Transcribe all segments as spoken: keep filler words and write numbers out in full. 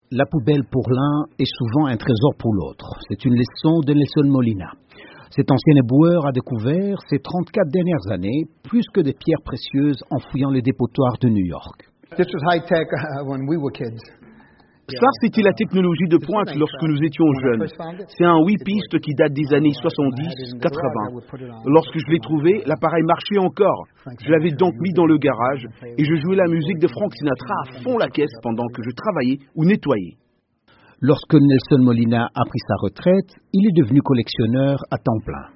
La poubelle pour l'un est souvent un trésor pour l'autre. C'est une leçon de Nelson Molina. Cet ancien éboueur a découvert ces trente-quatre dernières années plus que des pierres précieuses en fouillant les dépotoirs de New York. This was high tech when we were kids. Ça, c'était la technologie de pointe lorsque nous étions jeunes. C'est un huit pistes qui date des années soixante-dix quatre-vingts. Lorsque je l'ai trouvé, l'appareil marchait encore. Je l'avais donc mis dans le garage et je jouais la musique de Frank Sinatra à fond la caisse pendant que je travaillais ou nettoyais. Lorsque Nelson Molina a pris sa retraite, il est devenu collectionneur à temps plein.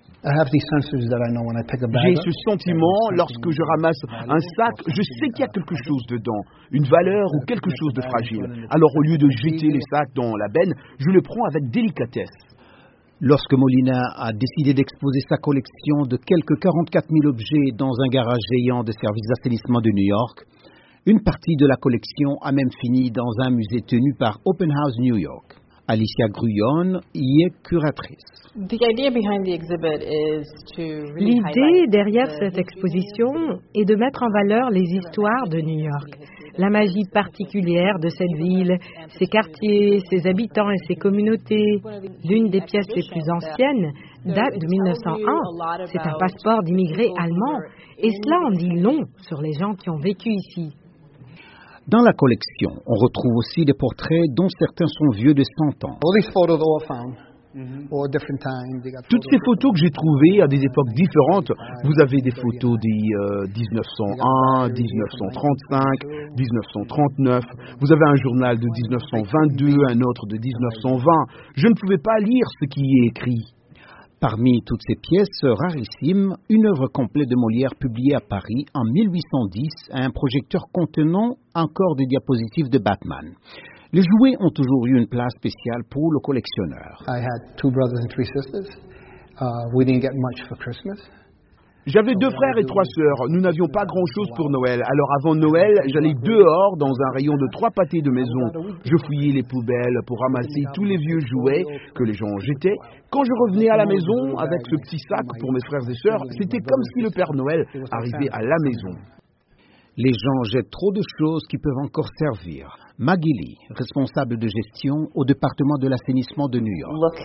J'ai ce sentiment, lorsque je ramasse un sac, je sais qu'il y a quelque chose dedans, une valeur ou quelque chose de fragile. Alors au lieu de jeter les sacs dans la benne, je le prends avec délicatesse. Lorsque Molina a décidé d'exposer sa collection de quelques quarante-quatre mille objets dans un garage géant de services d'assainissement de New York, une partie de la collection a même fini dans un musée tenu par Open House New York. Alicia Gruyon y est curatrice. L'idée derrière cette exposition est de mettre en valeur les histoires de New York, la magie particulière de cette ville, ses quartiers, ses habitants et ses communautés. L'une des pièces les plus anciennes date de mille neuf cent un. C'est un passeport d'immigrés allemands et cela en dit long sur les gens qui ont vécu ici. Dans la collection, on retrouve aussi des portraits dont certains sont vieux de cent ans. Toutes ces photos que j'ai trouvées à des époques différentes, vous avez des photos des euh, dix-neuf cent un, dix-neuf cent trente-cinq, dix-neuf cent trente-neuf, vous avez un journal de dix-neuf cent vingt-deux, un autre de dix-neuf cent vingt. Je ne pouvais pas lire ce qui y est écrit. Parmi toutes ces pièces rarissimes, une œuvre complète de Molière publiée à Paris en mille huit cent dix à un projecteur contenant encore des diapositives de Batman. Les jouets ont toujours eu une place spéciale pour le collectionneur. I had two brothers and three sisters. Uh, we didn't get much for Christmas. J'avais deux frères et trois sœurs. Nous n'avions pas grand-chose pour Noël. Alors avant Noël, j'allais dehors dans un rayon de trois pâtés de maison. Je fouillais les poubelles pour ramasser tous les vieux jouets que les gens jetaient. Quand je revenais à la maison avec ce petit sac pour mes frères et sœurs, c'était comme si le Père Noël arrivait à la maison. Les gens jettent trop de choses qui peuvent encore servir. Maggie Lee, responsable de gestion au département de l'assainissement de New York.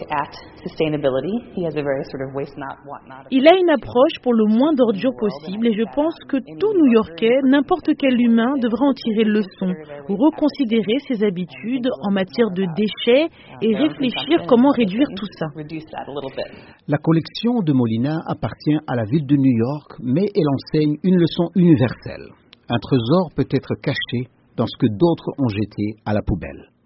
Il a une approche pour le moins d'ordures possible et je pense que tout New-Yorkais, n'importe quel humain, devrait en tirer leçon ou reconsidérer ses habitudes en matière de déchets et réfléchir comment réduire tout ça. La collection de Molina appartient à la ville de New York, mais elle enseigne une leçon universelle. Un trésor peut être caché dans ce que d'autres ont jeté à la poubelle.